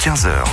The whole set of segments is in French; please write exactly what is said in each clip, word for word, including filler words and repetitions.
quinze heures.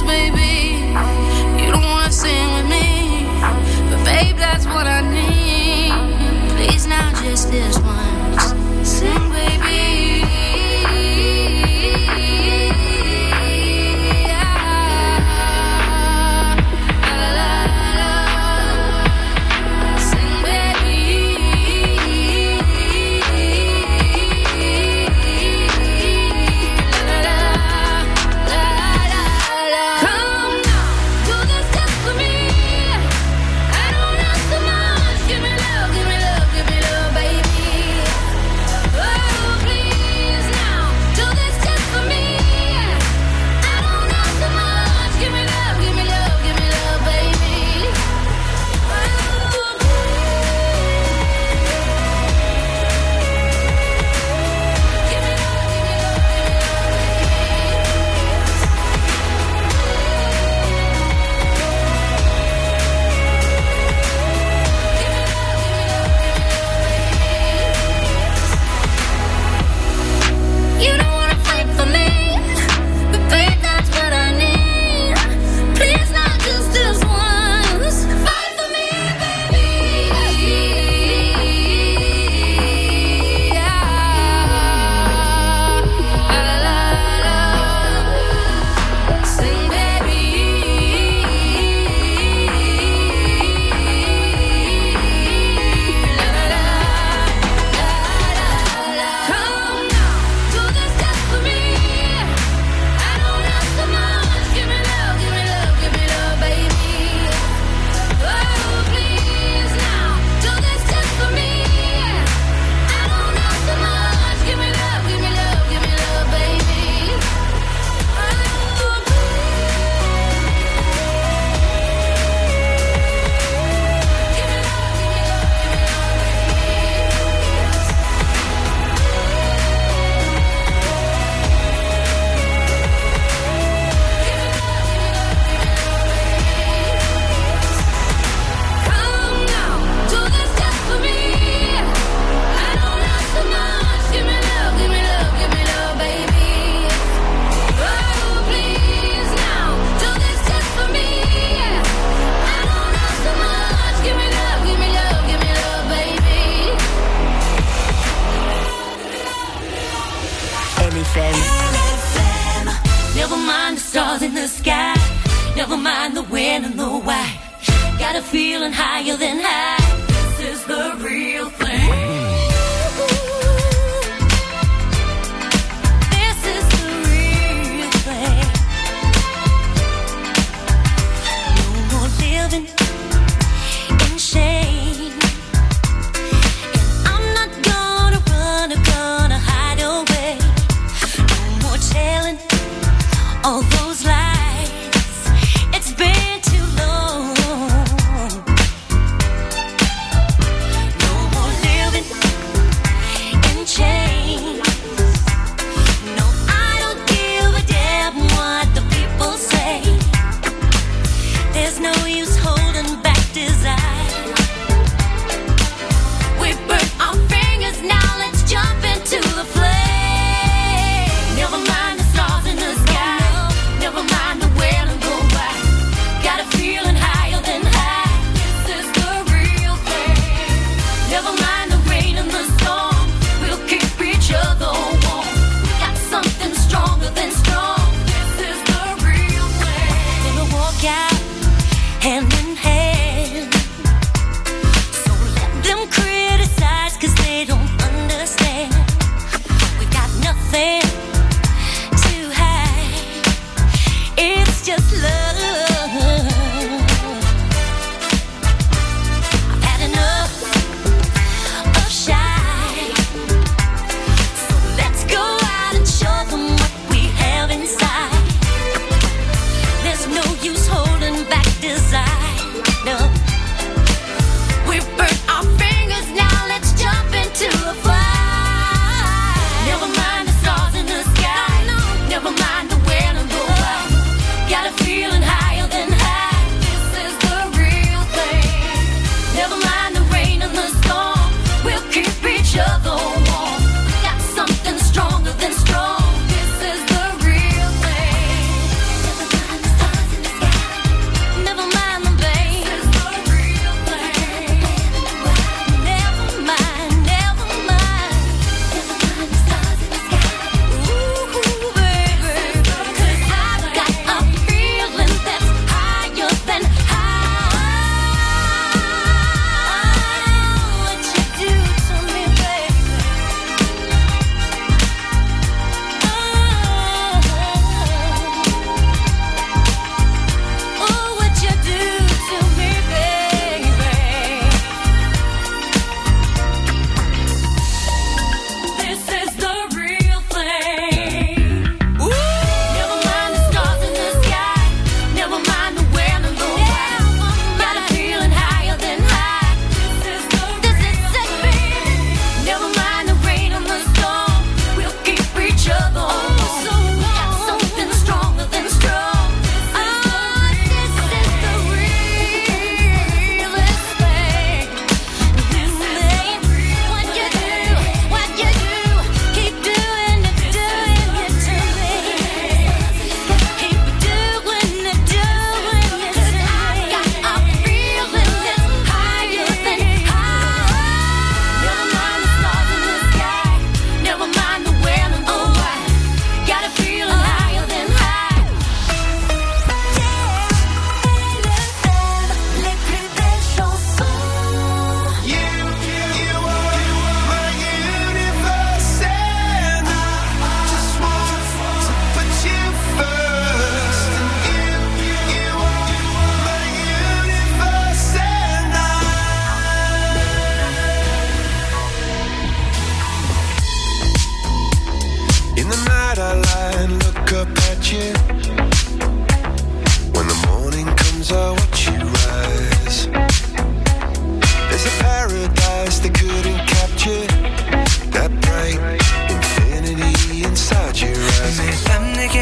what I need. just this once. Sing, baby. Never mind the stars in the sky.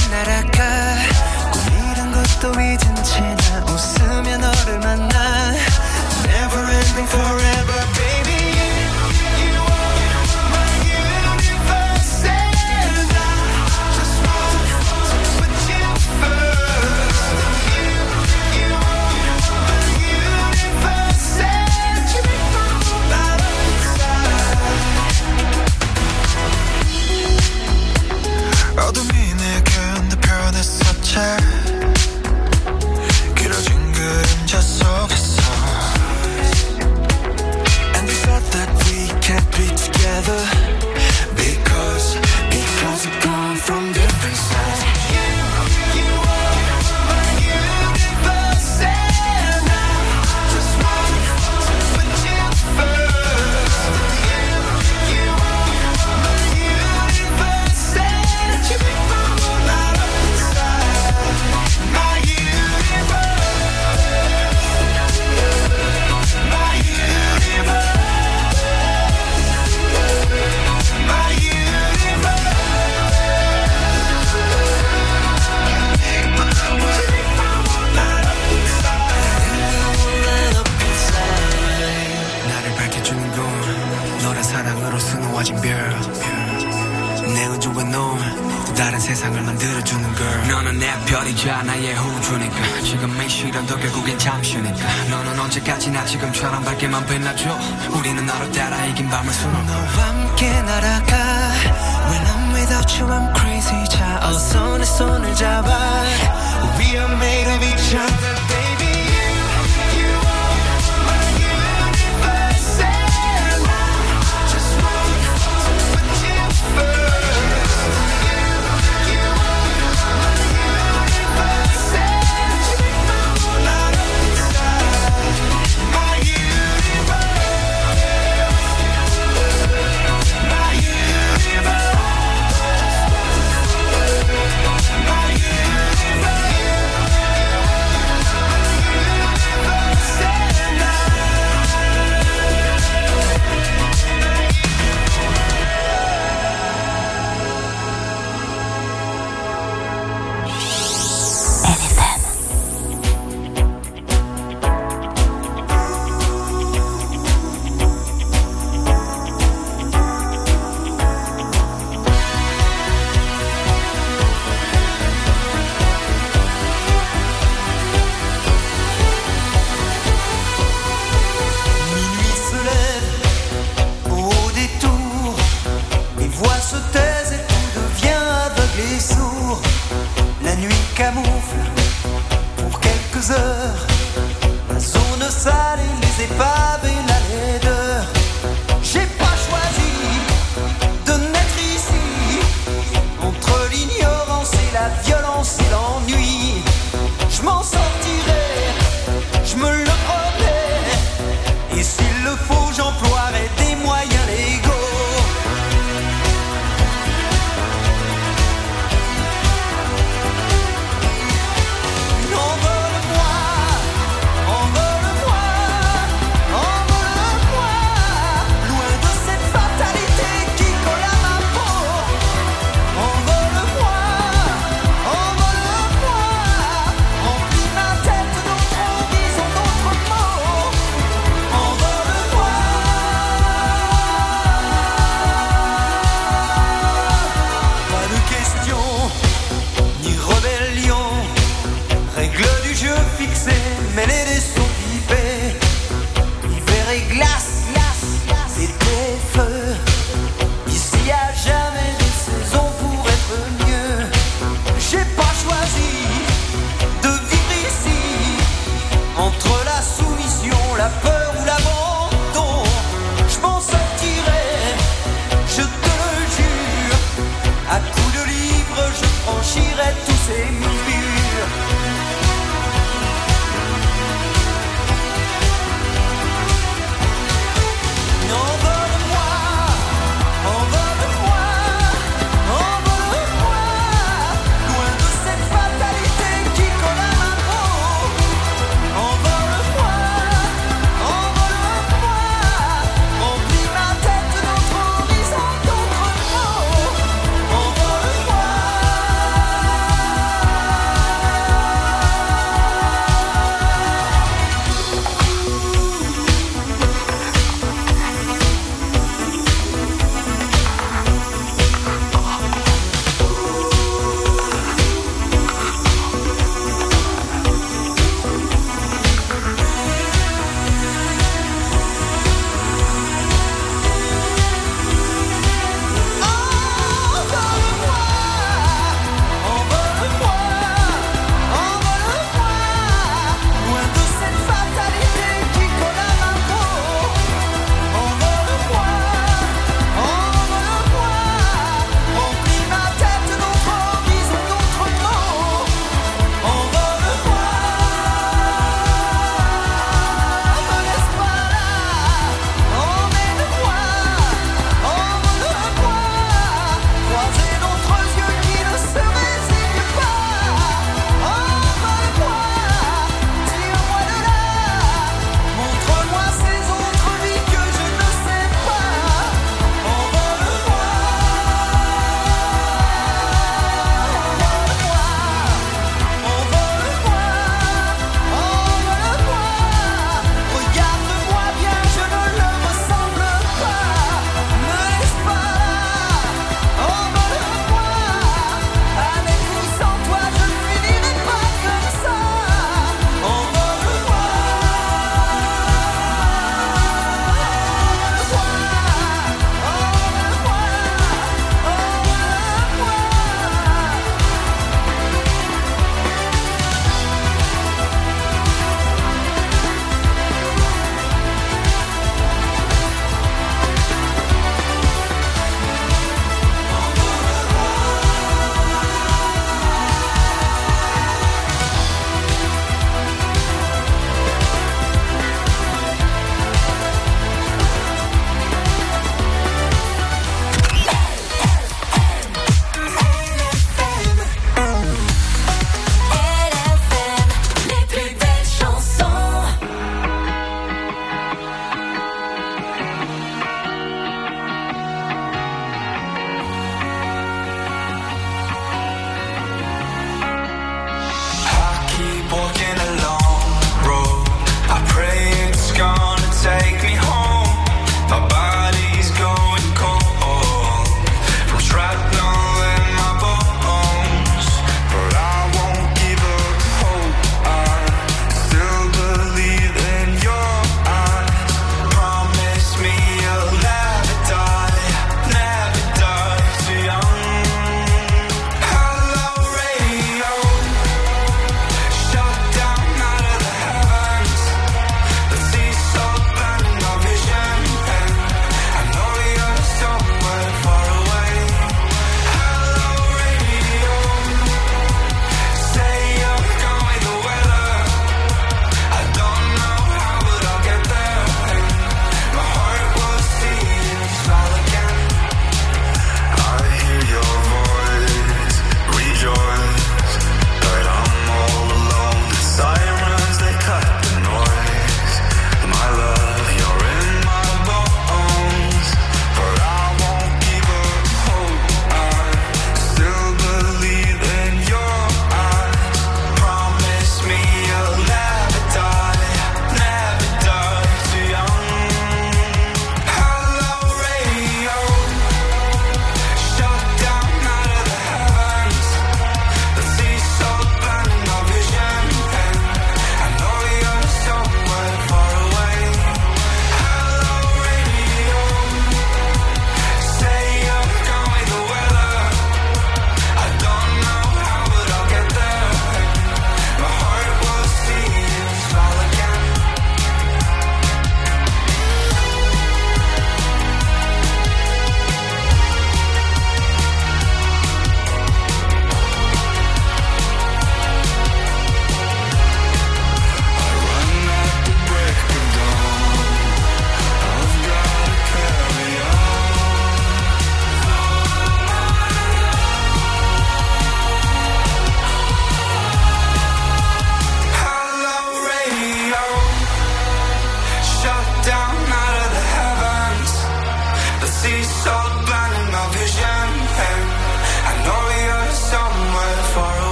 날아가 꿈이란 것도 잊은 채 나 웃으며 너를 만나 Never ending forever baby You are my universe and I just want to put you first You, you are my universe and you make my whole life inside 어둠이 내겐 내 편했었지 길어진 그림자 속에서 And we thought that we can't be together Because, because we've gone from different sides You, you are my universe And I just want to put you first You, you are my universe And you make my whole life inside My universe My universe My universe 나를 밝혀주는 건 너란 사랑으로 수놓아진 별 내 우주에 넌 또 다른 세상을 만들어주는 걸 너는 내 별이자 나의 우주니까 지금의 시련도 결국엔 잠시니까 너는 언제까지나 지금처럼 밝게만 빛나줘 우리는 너를 따라 이긴 밤을 수놓고 너와 함께 날아가 When I'm without you I'm crazy 자 어서 내 손을 잡아 We are made of each other baby You, you are my universe And I just want to put you first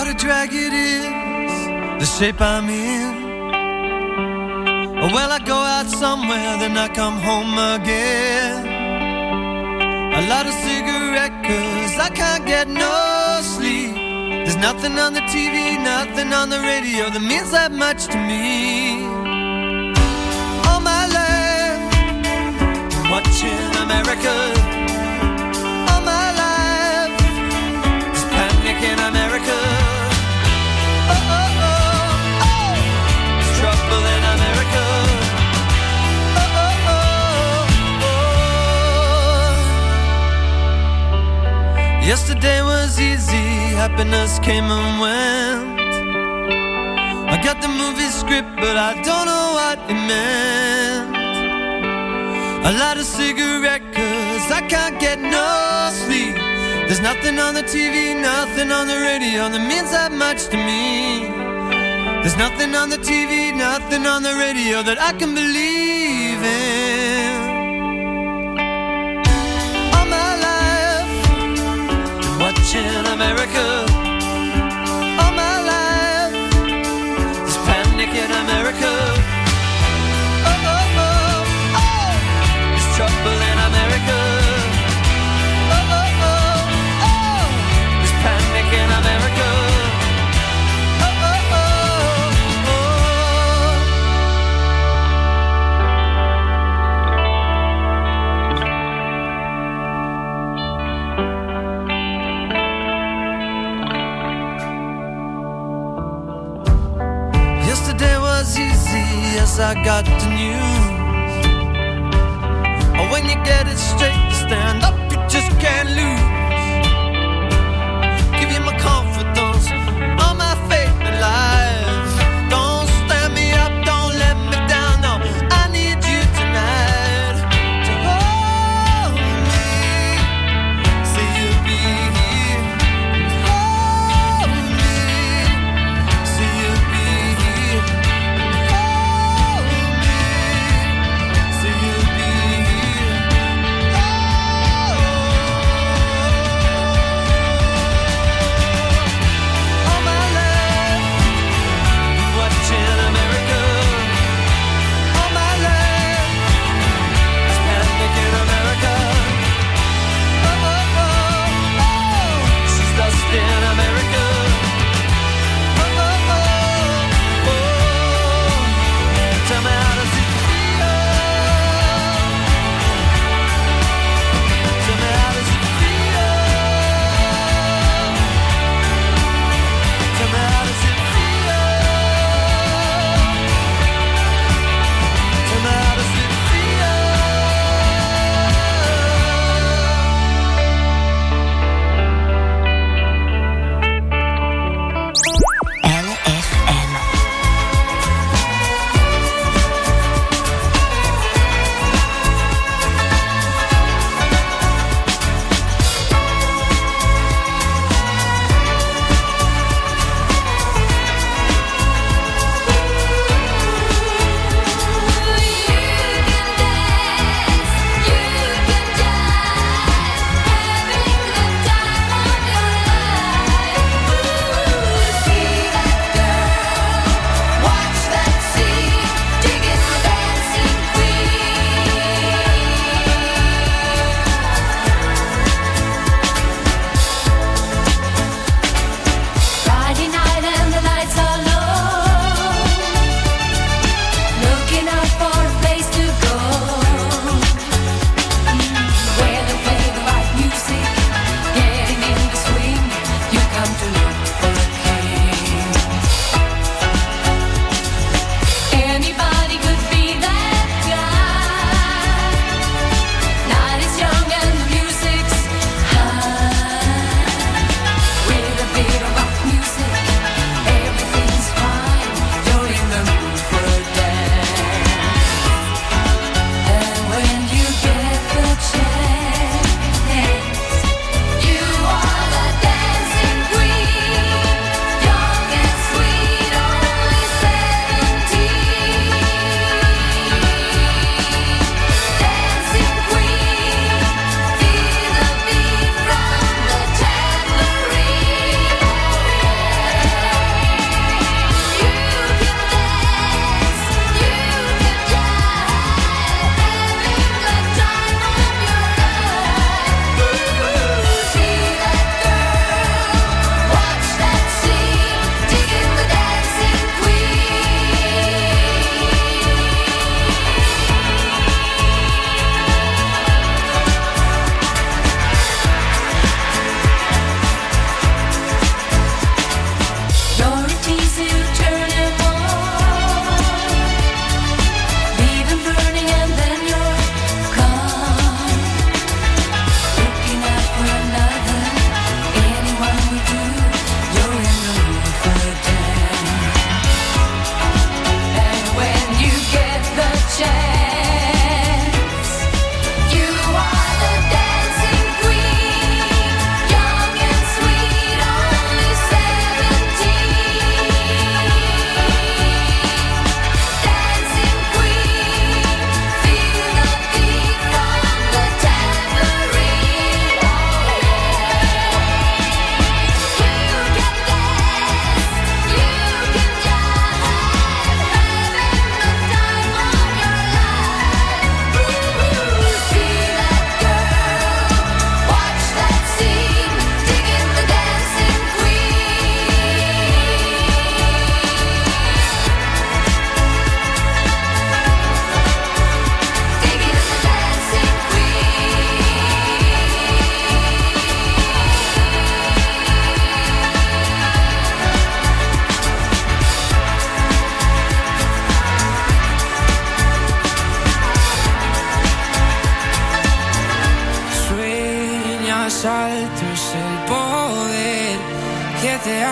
what a drag it is, the shape I'm in. Well, I go out somewhere, then I come home again. A lot of cigarette, cause I can't get no sleep. There's nothing on the T V, nothing on the radio that means that much to me. All my life, watching America. All my life, there's panic in America. Oh, oh, oh, oh, there's trouble in America. Oh, oh, oh, oh. Yesterday was easy, happiness came and went. I got the movie script, but I don't know what it meant. A lot of cigarette, cause I can't get no sleep. There's nothing on the T V, nothing on the radio that means that much to me. There's nothing on the T V, nothing on the radio that I can believe in. All my life, been watching America. All my life, there's panic in America. Oh, oh, oh, oh, there's trouble in America. Oh, oh, oh, oh, there's panic in America. Oh, oh, oh, yesterday was easy, yes, I got the news. Oh, when you get it straight, stand up, you just can't lose. Give you my confidence, all my faith in life. Don't stand me up, don't let me down, no, I need you tonight to hold me, say you'll be here and hold me, say you'll be here and hold me, say you'll be here. Oh,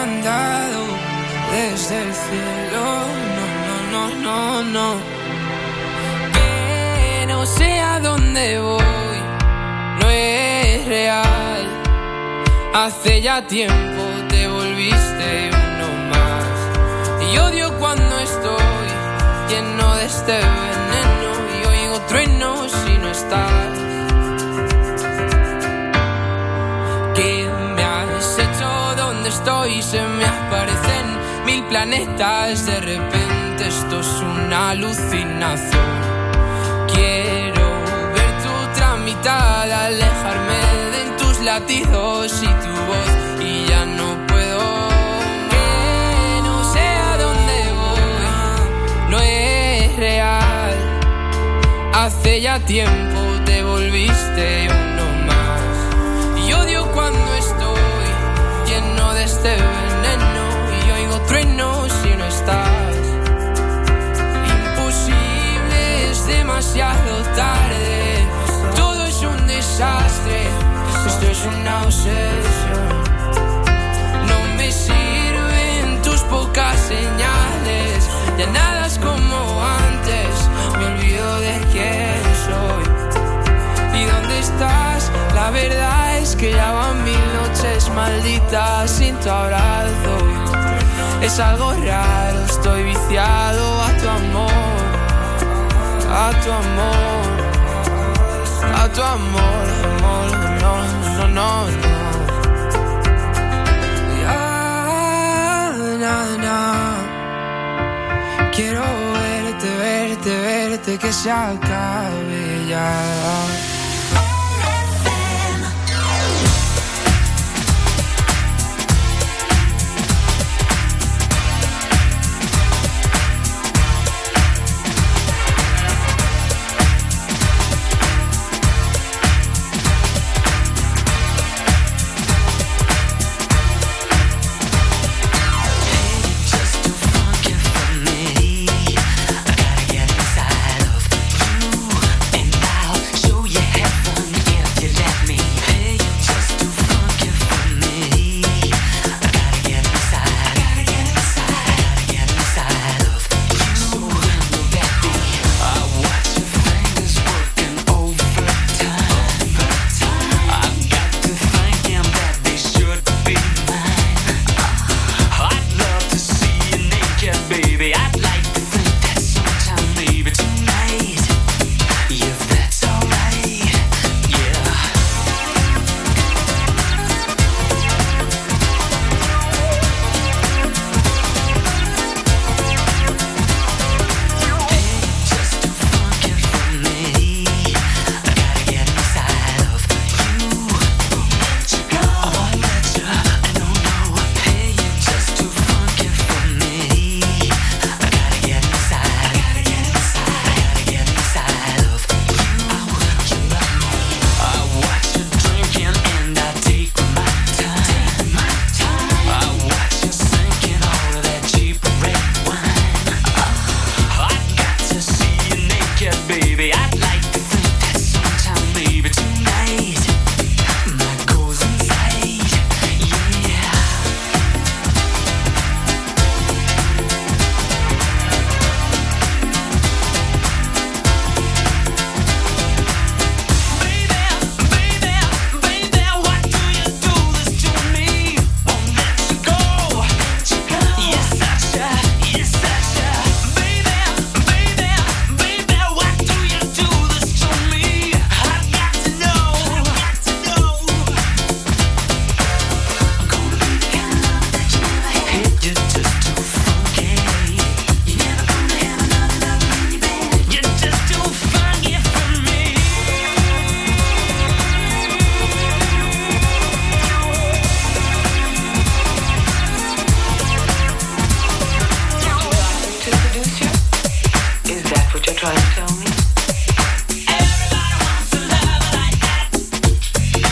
mandado desde el cielo. No, no, no, no, no. Que no sé a dónde voy, no es real. Hace ya tiempo te volviste uno más. Y odio cuando estoy lleno de este veneno y oigo truenos si no estás. ¿Qué me has hecho? ¿Dónde estoy? Se me aparecen mil planetas. De repente esto es una alucinación. Quiero ver tu tramitada, alejarme de tus latidos y tu voz, y ya no puedo. Que no sé a dónde voy, no es real. Hace ya tiempo te volviste uno más. Y odio cuando estoy lleno de este veneno y oigo truenos si no estás. Imposible, es demasiado tarde. Todo es un desastre. Esto es una obsesión. No me sirven tus pocas señales. Ya nada es como antes. Me olvido de quién soy. ¿Y dónde estás? La verdad es que ya van mil noches malditas sin tu abrazo. Es algo raro, estoy viciado a tu amor. A tu amor. A tu amor, amor, no, no, no, no. Ya, na, na. Quiero verte, verte, verte, que se acabe ya.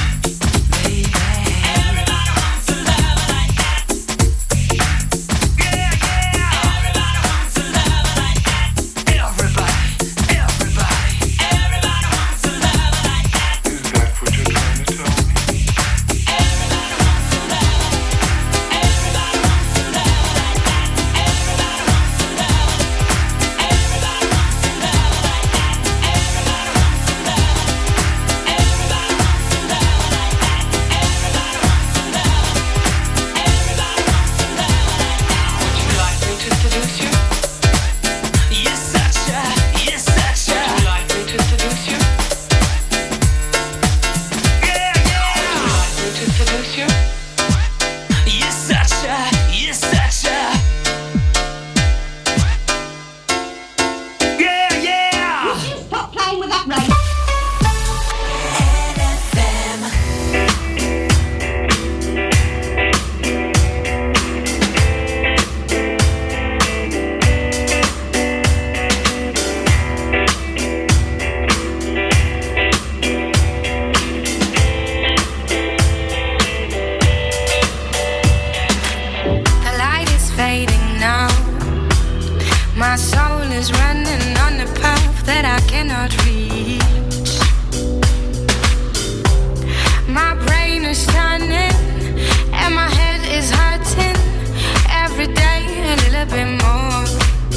Yeah. is running on a path that I cannot reach. My brain is turning and my head is hurting. Every day a little bit more.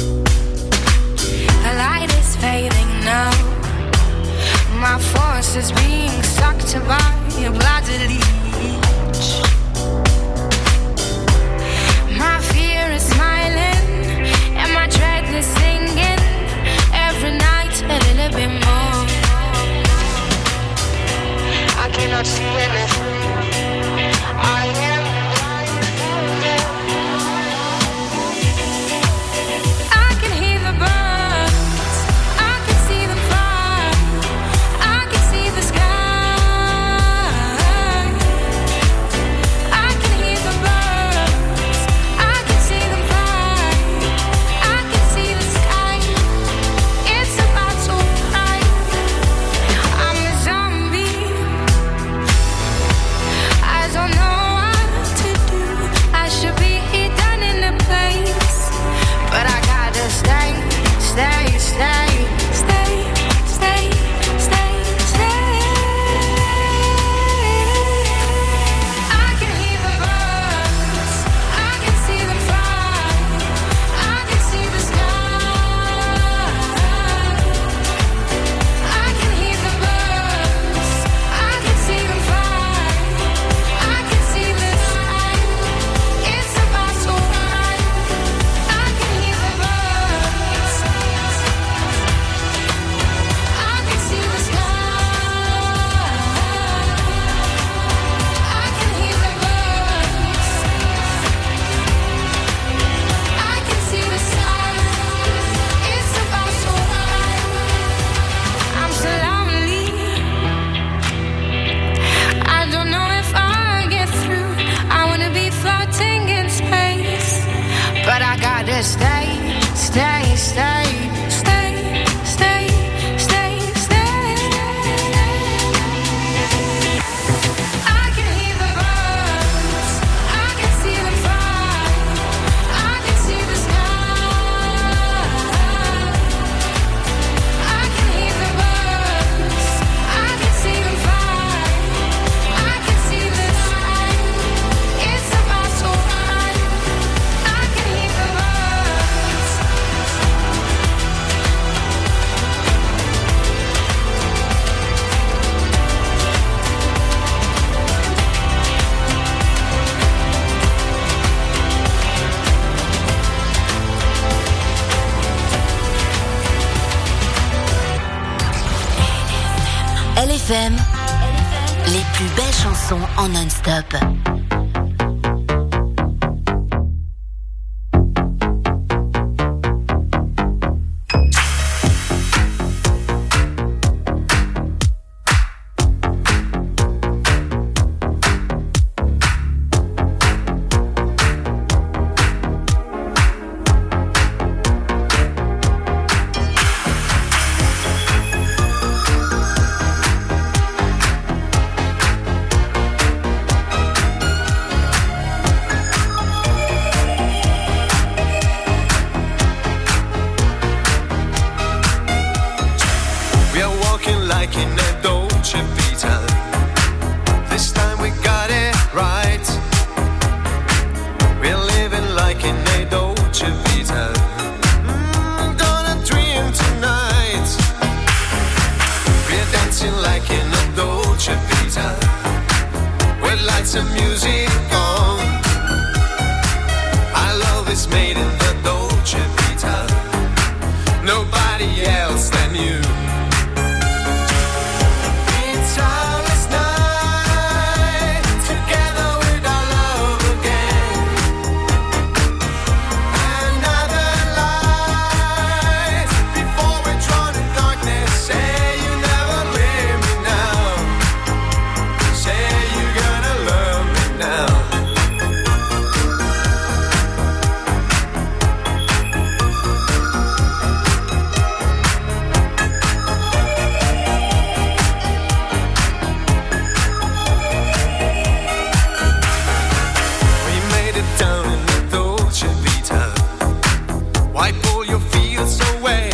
The light is fading now. My force is being sucked by a bloody leech. My fear is smiling and my dread is singing. Every night a little bit more. I cannot see anything. I am I can hear the birds, I can see them fly, I can see the sky. I can hear the birds, I can see them fly, I can see the sky. It's about to cry. I'm a zombie, I don't know what to do. I should be done in a place, but I gotta stay, stay, stay, stay, stay, stay, stay. I can hear the birds, I can see them fly, I can see the sky. I can hear the birds, I can see them fly, I can see the sky. It's about to cry. I can hear the birds, I can see the sky. I can hear the birds, I can see the sky. It's about to cry. I'm so lonely, I don't know if I'll get through. I wanna be floating in space, but I gotta stay, stay, stay, stay, stay, stay, stay. I can hear the birds, I can see them fly, I can see the sky. I can hear the birds, I can see them fly, I can see the sky. It's about to cry. I can hear the birds. L F M, les plus belles chansons en non-stop. We are walking like in a Dolce Vita. This time we got it right. We're living like in a Dolce Vita. Mm, gonna dream tonight. We're dancing like in a Dolce Vita. With lights and music on. Our love is made in the Dolce Vita. Nobody else than you. It's our last night together with our love again. Another light before we're drawn in darkness. Say you never leave me now. Say you're gonna love me now. Down in the Dolce Vita. Wipe all your fears away.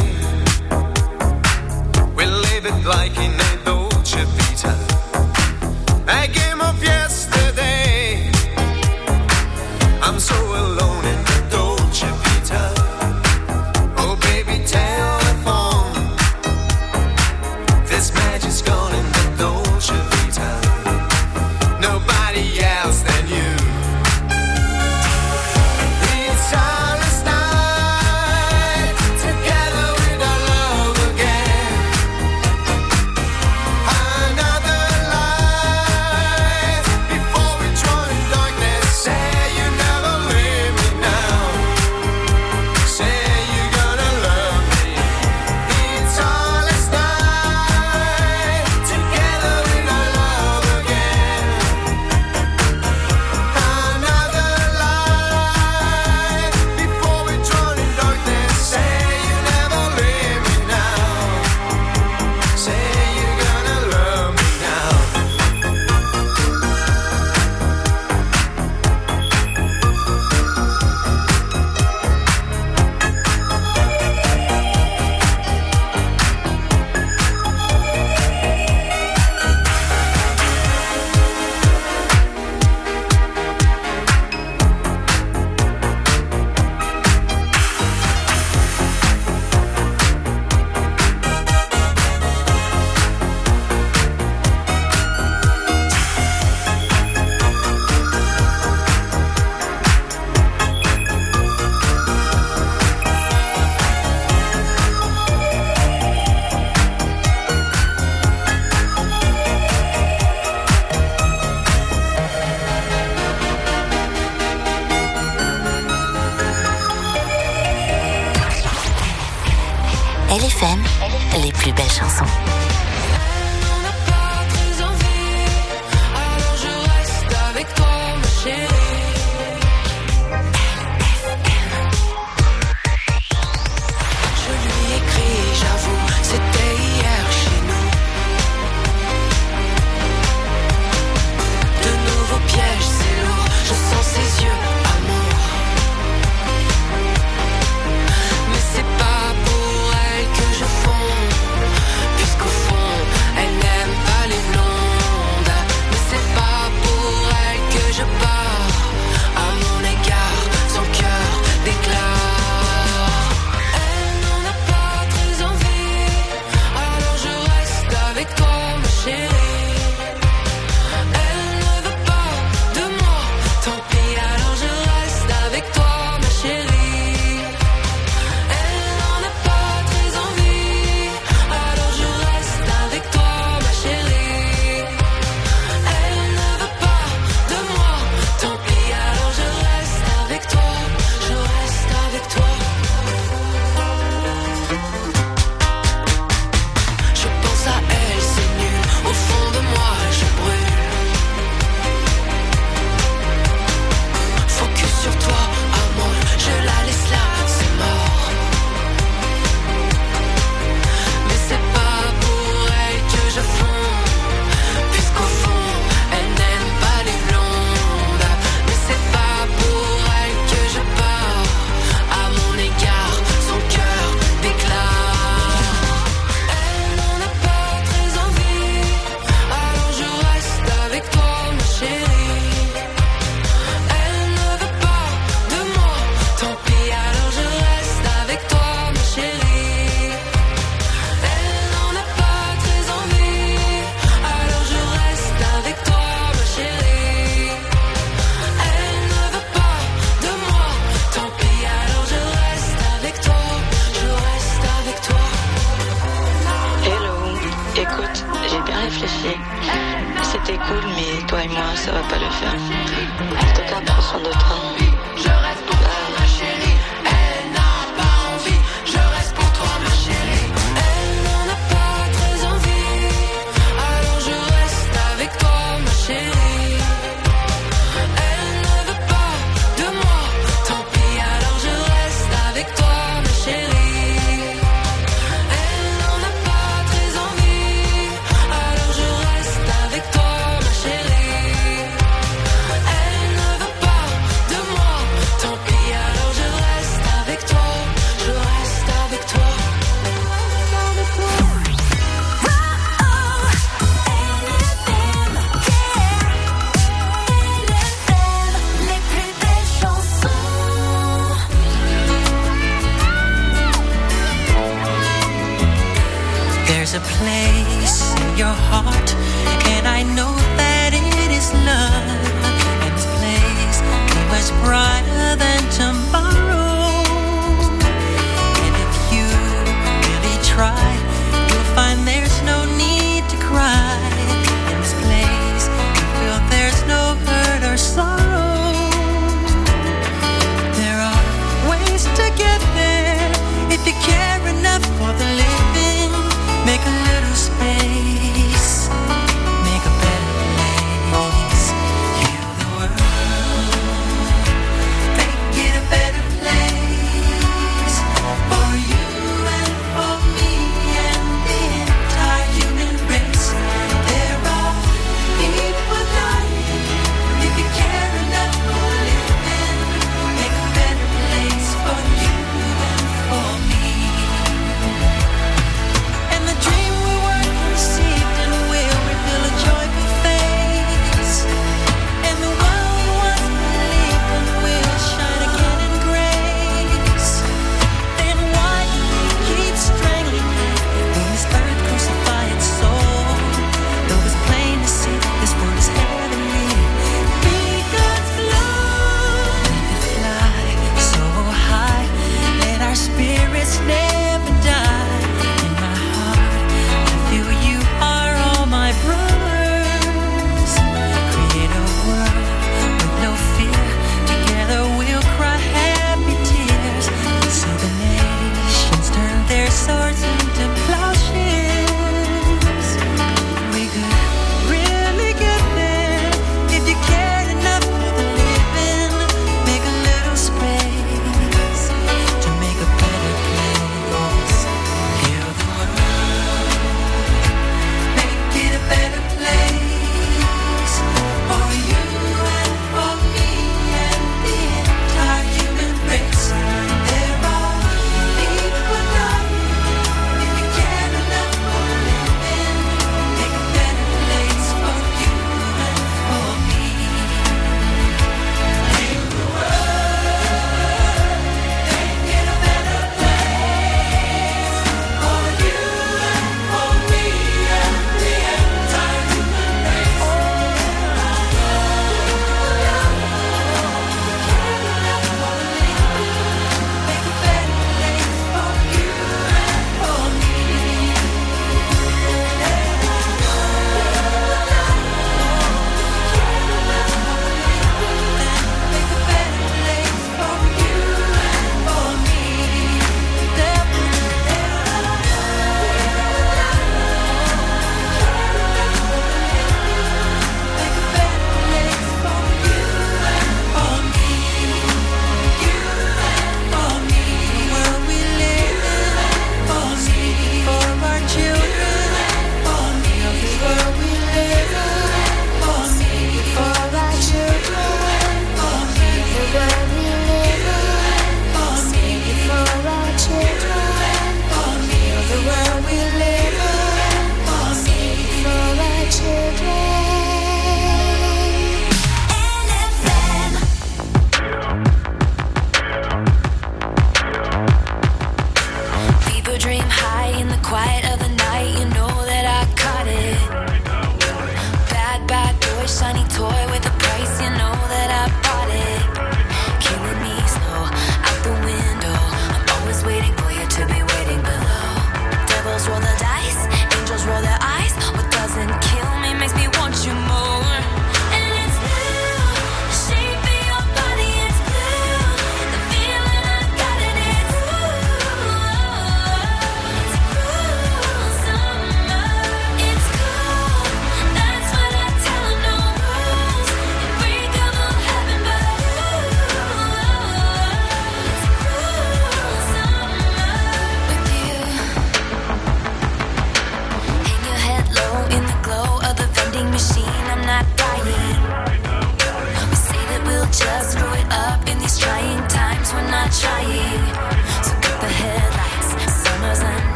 L F M, les plus belles chansons. On n'a pas très envie, alors je reste avec toi, ma chérie. Je lui écris, j'avoue, c'était hier chez nous. De nouveaux pièges, c'est lourd, je sens ses yeux, amour. Mais c'est pas pour elle que je fonds, puisqu'au fond, elle n'aime pas les blondes. Mais c'est pas pour elle que je pars, à mon égard, son cœur déclare. Elle n'en a pas très envie, alors je reste avec toi, ma chérie. Elle ne veut pas de moi, tant pis, alors je reste avec toi, ma chérie. Elle n'en a pas très envie, alors je reste avec toi, ma chérie. Elle ne veut pas de moi, tant pis, alors je reste avec toi, je reste avec toi. Je pense à elle, c'est nul, au fond de moi je brûle. Focus sur toi, amour, je la laisse là, c'est mort. Mais c'est pas pour elle que je fonds, puisqu'au fond, elle n'aime pas les blondes. Mais c'est pas pour elle que je pars, à mon égard, son cœur déclare. Elle n'en a pas très envie, alors je reste avec toi, ma chérie. Elle ne veut pas de moi, tant pis, alors je reste avec toi, ma chérie. Elle n'en a pas très envie, alors je reste avec toi, ma chérie. Elle ne veut pas de moi, tant pis, alors je reste avec toi, je reste avec toi. Hello, écoute, j'ai bien réfléchi. C'était cool, mais toi et moi, ça va pas le faire.